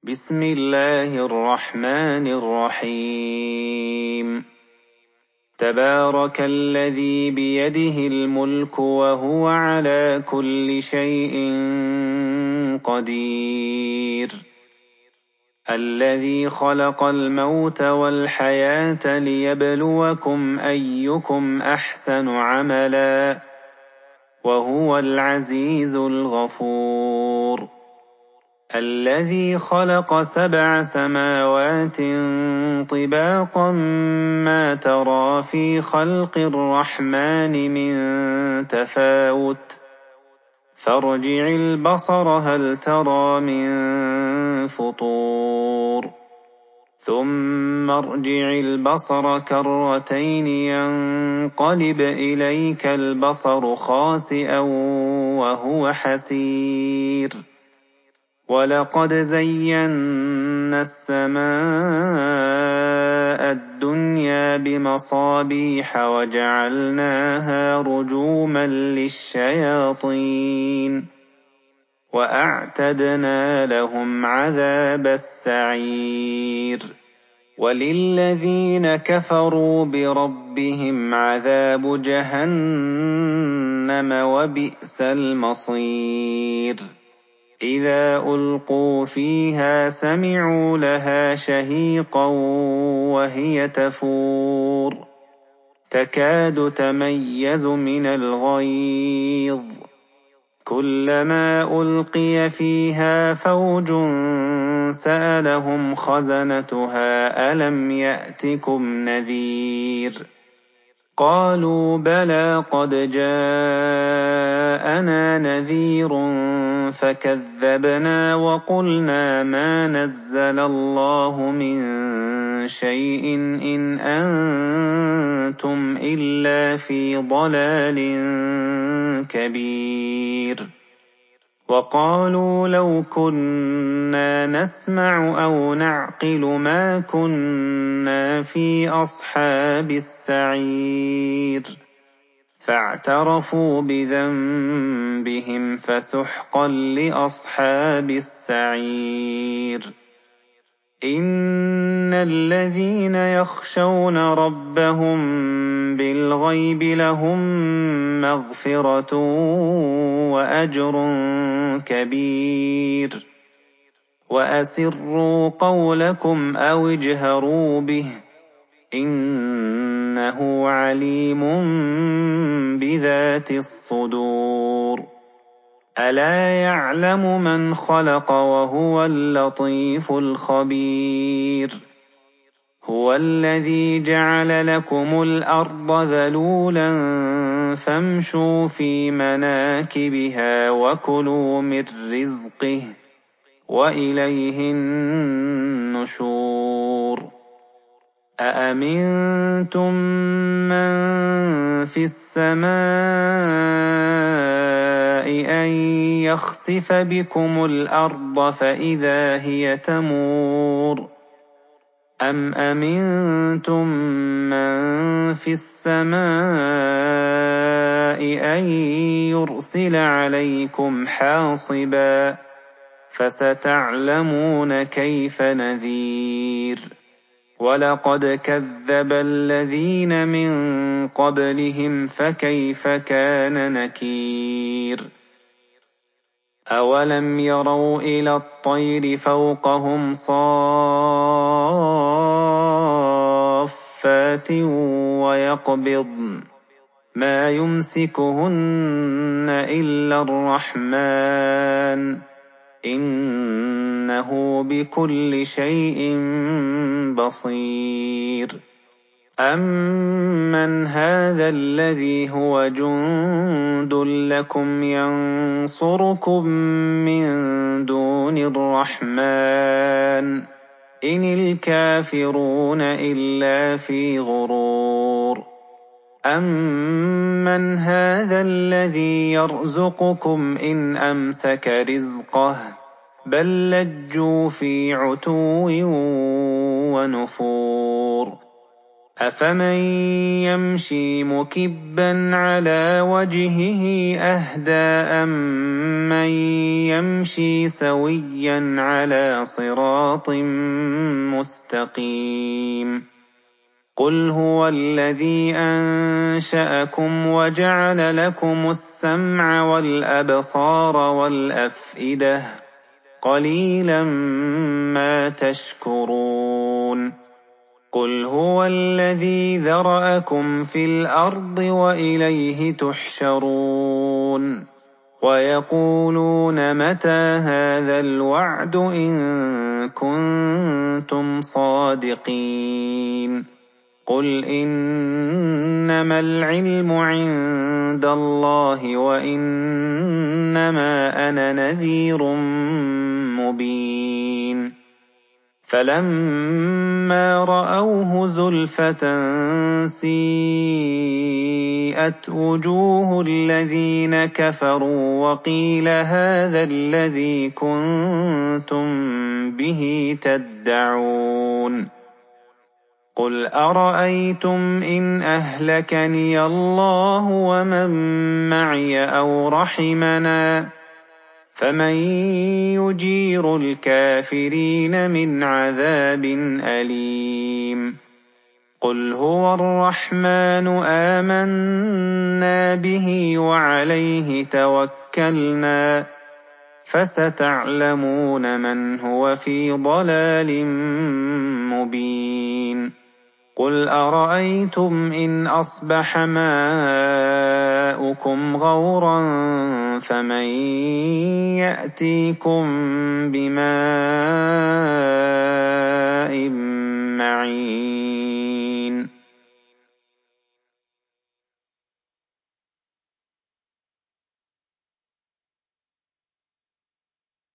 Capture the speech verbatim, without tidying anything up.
بسم الله الرحمن الرحيم تبارك الذي بيده الملك وهو على كل شيء قدير الذي خلق الموت والحياة ليبلوكم أيكم أحسن عملا وهو العزيز الغفور الذي خلق سبع سماوات طباقا ما ترى في خلق الرحمن من تفاوت فارجع البصر هل ترى من فطور ثم ارجع البصر كرتين ينقلب إليك البصر خاسئا وهو حسير ولقد زينا السماء الدنيا بمصابيح وجعلناها رجوما للشياطين وأعتدنا لهم عذاب السعير وللذين كفروا بربهم عذاب جهنم وبئس المصير إذا ألقوا فيها سمعوا لها شهيقا وهي تفور تكاد تميز من الغيظ كلما ألقي فيها فوج سألهم خزنتها ألم يأتكم نذير قالوا بلى قد جاءنا نذير فكذبنا وقلنا ما نزل الله من شيء إن أنتم إلا في ضلال كبير وقالوا لو كنا نسمع أو نعقل ما كنا في أصحاب السعير فاعترفوا بذنبهم فسحقا لأصحاب السعير إن الذين يخشون ربهم بالغيب لهم مغفرة وأجر كبير وأسروا قولكم أو اجهروا به إنه عليم بذات الصدور ألا يعلم من خلق وهو اللطيف الخبير هو الذي جعل لكم الأرض ذلولا فامشوا في مناكبها وكلوا من رزقه وإليه النشور أأمنتم من في السماء أن يخسف بكم الأرض فإذا هي تمور أم أمنتم من في السماء أن يرسل عليكم حاصبا فستعلمون كيف نذير ولقد كذب الذين من قبلهم فكيف كان نكير أولم يروا إلى الطير فوقهم صافات ويقبضن ما يمسكهن إلا الرحمن إنه بكل شيء بصير أمن هذا الذي هو جند لكم ينصركم من دون الرحمن إن الكافرون إلا في غرور أمن هذا الذي يرزقكم إن أمسك رزقه بل لجوا في عتو ونفور أَفَمَن يَمْشِي مُكِبًّا عَلَىٰ وَجْهِهِ أَهْدَىٰ أَمَّن يَمْشِي سَوِيًّا عَلَىٰ صِرَاطٍ مُّسْتَقِيمٍ قُلْ هُوَ الَّذِي أَنشَأَكُمْ وَجَعَلَ لَكُمُ السَّمْعَ وَالْأَبْصَارَ وَالْأَفْئِدَةَ ۖ قَلِيلًا مَّا تَشْكُرُونَ قُلْ هُوَ الَّذِي ذَرَأَكُمْ فِي الْأَرْضِ وَإِلَيْهِ تُحْشَرُونَ وَيَقُولُونَ مَتَىٰ هَٰذَا الْوَعْدُ إِن كُنتُمْ صَادِقِينَ قُلْ إِنَّمَا الْعِلْمُ عِندَ اللَّهِ وَإِنَّمَا أَنَا نَذِيرٌ مُّبِينٌ فَلَمَّا رَأَوْهُ زُلْفَةً سِيئَتْ وُجُوهُ الَّذِينَ كَفَرُوا وَقِيلَ هَٰذَا الَّذِي كُنتُم بِهِ تَدَّعُونَ قُلْ أَرَأَيْتُمْ إِنْ أَهْلَكَنِيَ اللَّهُ وَمَن مَّعِيَ أَوْ رَحِمَنَا فَمَن يُجِيرُ الْكَافِرِينَ مِنْ عَذَابٍ أَلِيمٍ قُلْ هُوَ الرَّحْمَٰنُ آمَنَّا بِهِ وَعَلَيْهِ تَوَكَّلْنَا فَسَتَعْلَمُونَ مَنْ هُوَ فِي ضَلَالٍ مُّبِينٍ قُلْ أَرَأَيْتُمْ إِنْ أَصْبَحَ مَاؤُكُمْ غَوْرًا فَمَن يَأْتِيكُم بِمَاءٍ مَّعِينٍ